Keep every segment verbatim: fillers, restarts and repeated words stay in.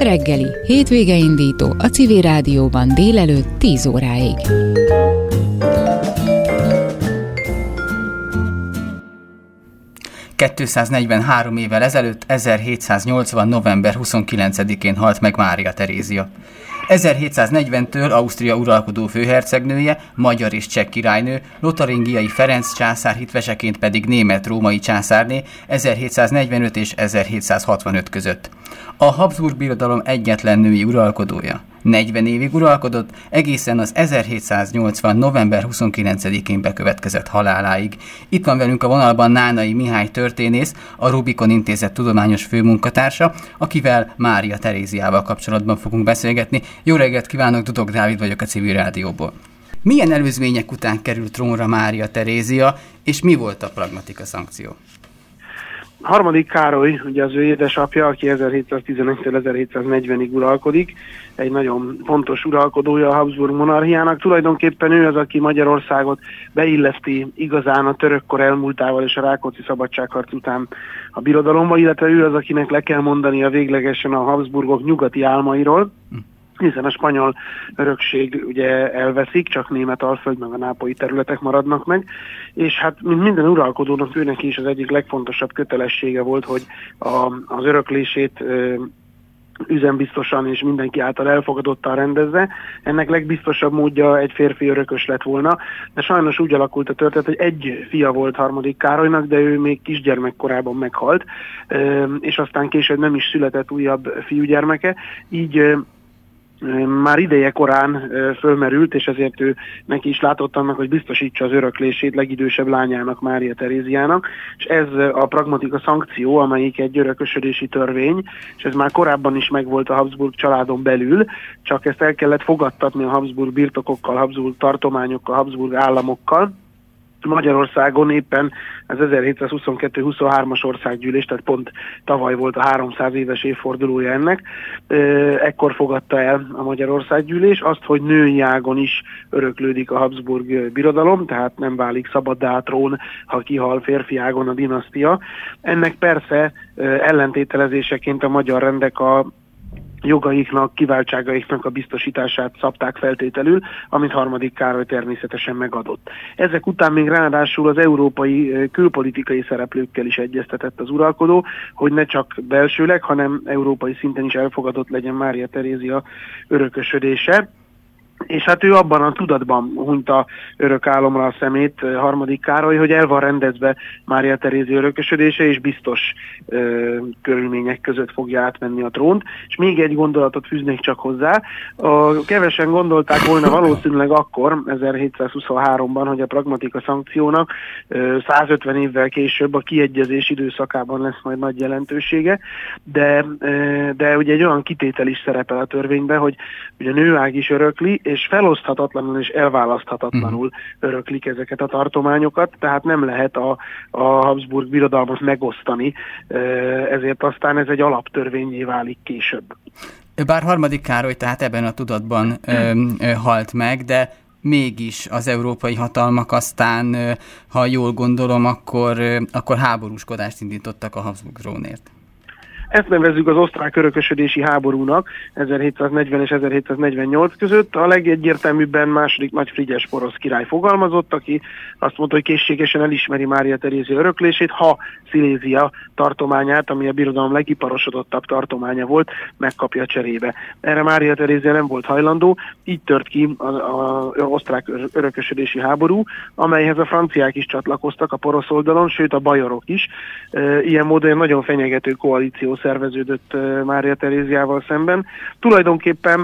Reggeli, hétvége indító a Civil Rádióban délelőtt tíz óráig. kétszáznegyvenhárom évvel ezelőtt, ezerhétszáznyolcvan. november huszonkilencedikén halt meg Mária Terézia. ezerhétszáznegyventől Ausztria uralkodó főhercegnője, magyar és cseh királynő, lotaringiai Ferenc császár hitveseként pedig német-római császárné ezerhétszáznegyvenöt és ezerhétszázhatvanöt között. A Habsburg Birodalom egyetlen női uralkodója. negyven évig uralkodott, egészen az ezerhétszáznyolcvan. november huszonkilencedikén bekövetkezett haláláig. Itt van velünk a vonalban Nánai Mihály történész, a Rubikon Intézet tudományos főmunkatársa, akivel Mária Teréziával kapcsolatban fogunk beszélgetni. Jó reggelt kívánok, Dudok Dávid vagyok a Civil Rádióból. Milyen előzmények után került trónra Mária Terézia, és mi volt a pragmatika szankció? Harmadik Károly, ugye az ő édesapja, aki ezerhétszáztizenegytől ezerhétszáznegyvenig uralkodik, egy nagyon fontos uralkodója a Habsburg monarchiának. Tulajdonképpen ő az, aki Magyarországot beilleszti igazán a török kor elmúltával és a Rákóczi szabadságharc után a birodalomba, illetve ő az, akinek le kell mondania véglegesen a Habsburgok nyugati álmairól, hiszen a spanyol örökség ugye elveszik, csak Németalföld meg a nápolyi területek maradnak meg, és hát mint minden uralkodónak őnek is az egyik legfontosabb kötelessége volt, hogy a, az öröklését ö, üzembiztosan és mindenki által elfogadottan rendezze. Ennek legbiztosabb módja egy férfi örökös lett volna, de sajnos úgy alakult a történet, hogy egy fia volt harmadik Károlynak, de ő még kisgyermekkorában meghalt, ö, és aztán később nem is született újabb fiúgyermeke, így ö, már ideje korán fölmerült, és ezért ő neki is látott annak, hogy biztosítsa az öröklését legidősebb lányának, Mária Teréziának, és ez a pragmatika szankció, amelyik egy örökösödési törvény, és ez már korábban is megvolt a Habsburg családon belül, csak ezt el kellett fogadtatni a Habsburg birtokokkal, Habsburg tartományokkal, Habsburg államokkal. Magyarországon éppen az ezerhétszázhuszonkettő huszonhármas országgyűlés, tehát pont tavaly volt a háromszáz éves évfordulója ennek, ekkor fogadta el a Magyar Országgyűlés azt, hogy női ágon is öröklődik a Habsburg birodalom, tehát nem válik szabaddá a trón, ha kihal férfi ágon a dinasztia. Ennek persze ellentételezéseként a magyar rendek a jogaiknak, kiváltságaiknak a biztosítását szabták feltételül, amit harmadik Károly természetesen megadott. Ezek után még ráadásul az európai külpolitikai szereplőkkel is egyeztetett az uralkodó, hogy ne csak belsőleg, hanem európai szinten is elfogadott legyen Mária Terézia örökösödése. És hát ő abban a tudatban hunyta örök álomra a szemét harmadik Károly, hogy el van rendezve Mária Terézia örökösödése, és biztos ö, körülmények között fogja átvenni a trónt. És még egy gondolatot fűznék csak hozzá. A, kevesen gondolták volna valószínűleg akkor, ezerhétszázhuszonháromban, hogy a pragmatika szankciónak ö, százötven évvel később a kiegyezés időszakában lesz majd nagy jelentősége, de, ö, de ugye egy olyan kitétel is szerepel a törvényben, hogy ugye nőág is örökli, és feloszthatatlanul és elválaszthatatlanul öröklik ezeket a tartományokat, tehát nem lehet a, a Habsburg birodalmat megosztani, ezért aztán ez egy alaptörvényé válik később. Bár harmadik Károly tehát ebben a tudatban ö, ö, halt meg, de mégis az európai hatalmak aztán, ö, ha jól gondolom, akkor, ö, akkor háborúskodást indítottak a Habsburg trónért. Ezt nevezzük az osztrák örökösödési háborúnak ezerhétszáznegyven és ezerhétszáznegyvennyolc között. A legegyértelműbben második Nagy Frigyes porosz király fogalmazott, aki azt mondta, hogy készségesen elismeri Mária Terézia öröklését, ha Szilézia tartományát, ami a birodalom legiparosodottabb tartománya volt, megkapja cserébe. Erre Mária Terézia nem volt hajlandó, így tört ki az osztrák örökösödési háború, amelyhez a franciák is csatlakoztak a porosz oldalon, sőt a bajorok is. Ilyen módon nagyon fenyegető koalíció szerveződött Mária Teréziával szemben. Tulajdonképpen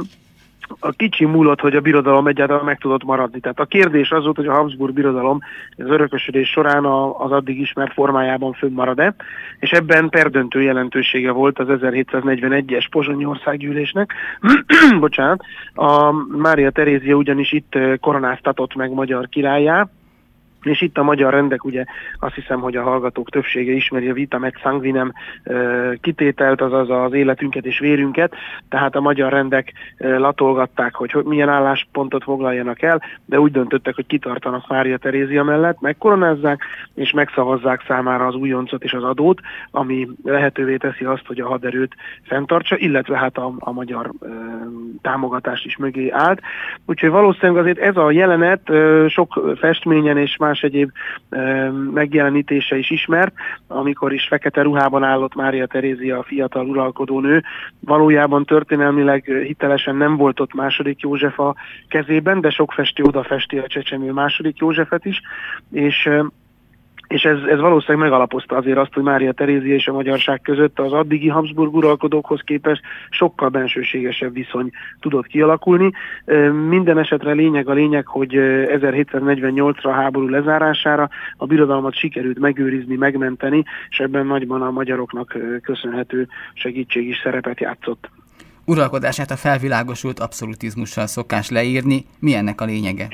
a kicsi múlott, hogy a birodalom egyáltalán meg tudott maradni. Tehát a kérdés az volt, hogy a Habsburg birodalom az örökösödés során az addig ismert formájában fönnmarad-e, és ebben perdöntő jelentősége volt az ezerhétszáznegyvenegyes pozsonyi országgyűlésnek. Bocsánat, a Mária Terézia ugyanis itt koronáztatott meg magyar királlyá, És itt a magyar rendek, ugye azt hiszem, hogy a hallgatók többsége ismeri a vitam et sanguinem kitételt, azaz az életünket és vérünket, tehát a magyar rendek latolgatták, hogy milyen álláspontot foglaljanak el, de úgy döntöttek, hogy kitartanak Mária Terézia mellett, megkoronázzák és megszavazzák számára az újoncot és az adót, ami lehetővé teszi azt, hogy a haderőt fenntartsa, illetve hát a, a magyar ö, támogatás is mögé állt. Úgyhogy valószínűleg azért ez a jelenet ö, sok festményen és más egyéb e, megjelenítése is ismert, amikor is fekete ruhában állott Mária Terézia, a fiatal uralkodónő. Valójában történelmileg hitelesen nem volt ott második József a kezében, de sok festő odafesti a csecsemő második Józsefet is, és És ez, ez valószínűleg megalapozta azért azt, hogy Mária Terézia és a magyarság között az addigi Habsburg uralkodókhoz képest sokkal bensőségesebb viszony tudott kialakulni. Minden esetre lényeg a lényeg, hogy ezerhétszáznegyvennyolcra a háború lezárására a birodalmat sikerült megőrizni, megmenteni, és ebben nagyban a magyaroknak köszönhető segítség is szerepet játszott. Uralkodását a felvilágosult abszolutizmussal szokás leírni. Mi ennek a lényege?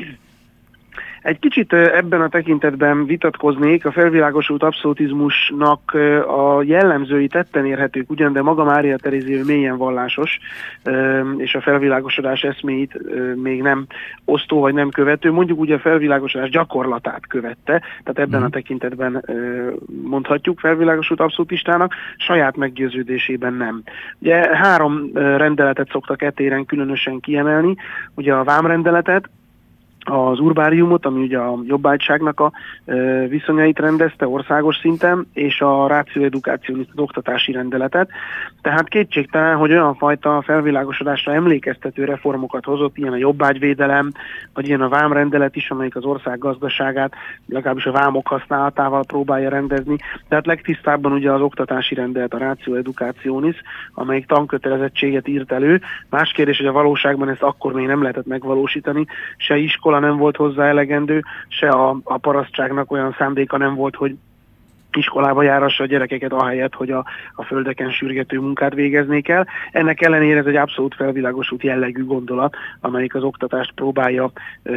Egy kicsit ebben a tekintetben vitatkoznék, a felvilágosult abszolutizmusnak a jellemzői tetten érhetők ugyan, de maga Mária Terézia mélyen vallásos, és a felvilágosodás eszméit még nem osztó vagy nem követő, mondjuk ugye a felvilágosodás gyakorlatát követte, tehát ebben mm. a tekintetben mondhatjuk felvilágosult abszolutistának, saját meggyőződésében nem. Ugye három rendeletet szoktak etéren különösen kiemelni, ugye a vámrendeletet, az urbáriumot, ami ugye a jobbágyságnak a e, viszonyait rendezte országos szinten, és a ratio educationis, az oktatási rendeletet. Tehát kétségtelen, hogy olyan fajta felvilágosodásra emlékeztető reformokat hozott, ilyen a jobbágyvédelem, vagy ilyen a vámrendelet is, amelyik az ország gazdaságát, legalábbis a vámok használatával próbálja rendezni. Tehát legtisztábban ugye az oktatási rendelet, a ratio educationis, amelyik tankötelezettséget írt elő. Más kérdés, hogy a valóságban ezt akkor még nem lehetett megvalósítani, se iskola nem volt hozzá elegendő, se a, a parasztságnak olyan szándéka nem volt, hogy iskolába járassa a gyerekeket ahelyett, hogy a, a földeken sürgető munkát végeznék el. Ennek ellenére ez egy abszolút felvilágosult jellegű gondolat, amelyik az oktatást próbálja ö,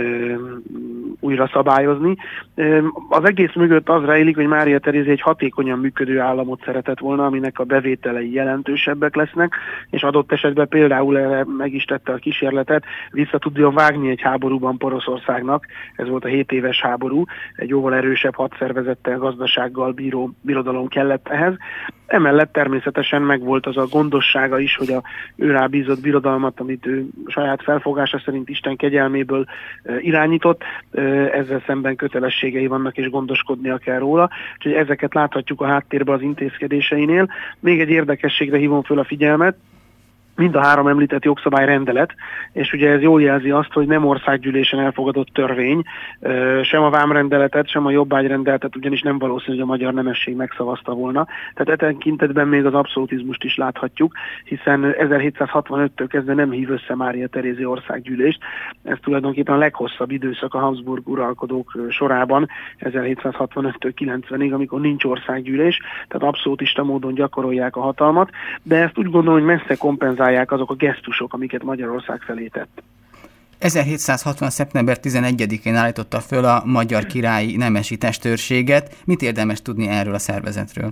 újra szabályozni. Ö, az egész mögött az rejlik, hogy Mária Terézia egy hatékonyan működő államot szeretett volna, aminek a bevételei jelentősebbek lesznek, és adott esetben például erre meg is tette a kísérletet, vissza tudja vágni egy háborúban Poroszországnak, ez volt a hét éves háború, egy jóval erősebb hadszervezettel, gazdasággal bíró birodalom kellett ehhez. Emellett természetesen megvolt az a gondossága is, hogy a ő rábízott birodalmat, amit ő saját felfogása szerint Isten kegyelméből e, irányított, e, ezzel szemben kötelességei vannak, és gondoskodnia kell róla. Úgyhogy ezeket láthatjuk a háttérben az intézkedéseinél. Még egy érdekességre hívom föl a figyelmet, mind a három említett jogszabályrendelet, és ugye ez jól jelzi azt, hogy nem országgyűlésen elfogadott törvény, sem a vámrendeletet, sem a jobbágyrendeletet, ugyanis nem valószínű, hogy a magyar nemesség megszavazta volna. Tehát e tekintetben még az abszolutizmust is láthatjuk, hiszen ezerhétszázhatvanöttől kezdve nem hív össze Mária Terézia országgyűlést. Ez tulajdonképpen a leghosszabb időszak a Habsburg uralkodók sorában, ezerhétszázhatvanöttől kilencvenig, amikor nincs országgyűlés, tehát abszolutista módon gyakorolják a hatalmat, de ezt úgy gondolom, hogy messze kompenzálják azok a gesztusok, amiket Magyarország felé tett. ezerhétszázhatvan. szeptember tizenegyedikén állította föl a magyar királyi nemesi testőrséget. Mit érdemes tudni erről a szervezetről?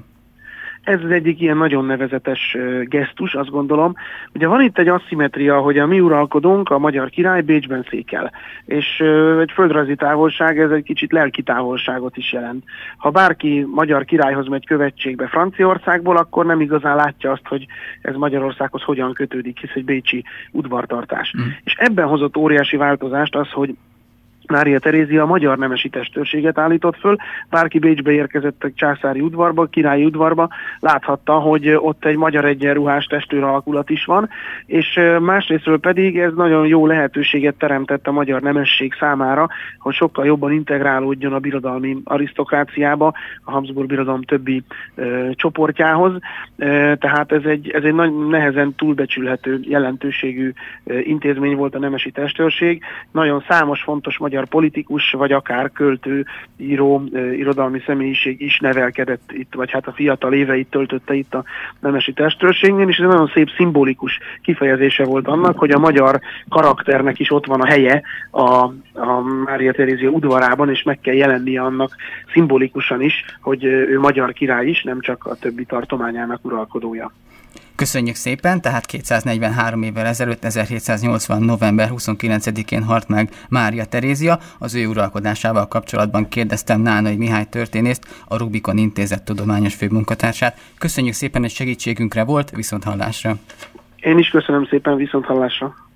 Ez az egyik ilyen nagyon nevezetes gesztus, azt gondolom. Ugye van itt egy asszimetria, hogy a mi uralkodónk, a magyar király Bécsben székel. És egy földrajzi távolság, ez egy kicsit lelki távolságot is jelent. Ha bárki magyar királyhoz megy követségbe Franciaországból, akkor nem igazán látja azt, hogy ez Magyarországhoz hogyan kötődik, hisz egy bécsi udvartartás. Mm. És ebben hozott óriási változást az, hogy Mária Terézia a magyar nemesi testőrséget állított föl, bárki Bécsbe érkezett a császári udvarba, királyi udvarba, láthatta, hogy ott egy magyar egyenruhás testőr alakulat is van, és másrésztről pedig ez nagyon jó lehetőséget teremtett a magyar nemesség számára, hogy sokkal jobban integrálódjon a birodalmi arisztokráciába, a Habsburg birodalom többi ö, csoportjához, ö, tehát ez egy, ez egy nagy, nehezen túlbecsülhető jelentőségű ö, intézmény volt a nemesi testőrség, nagyon számos fontos magyar magyar politikus, vagy akár költő, író, irodalmi személyiség is nevelkedett itt, vagy hát a fiatal éveit töltötte itt a nemesi testőrségnél, és ez nagyon szép szimbolikus kifejezése volt annak, hogy a magyar karakternek is ott van a helye a, a Mária Terézia udvarában, és meg kell jelennie annak szimbolikusan is, hogy ő magyar király is, nem csak a többi tartományának uralkodója. Köszönjük szépen, tehát kétszáznegyvenhárom évvel ezelőtt, ezerhétszáznyolcvan. november huszonkilencedikén halt meg Mária Terézia. Az ő uralkodásával kapcsolatban kérdeztem Nánai Mihály történészt, a Rubikon Intézet tudományos főmunkatársát. Köszönjük szépen, hogy segítségünkre volt, viszonthallásra! Én is köszönöm szépen, viszonthallásra!